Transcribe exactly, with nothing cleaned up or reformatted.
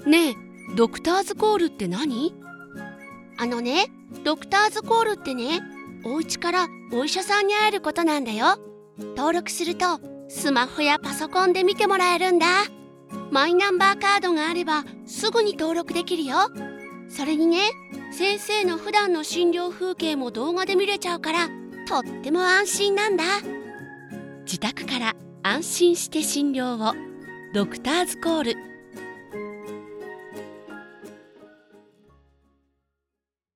ねえ、ドクターズコールって何？ あのね、ドクターズコールってね、お家からお医者さんに会えることなんだよ。登録するとスマホやパソコンで見てもらえるんだ。マイナンバーカードがあればすぐに登録できるよ。それにね、先生の普段の診療風景も動画で見れちゃうから、とっても安心なんだ。 自宅から安心して診療を。ドクターズコール。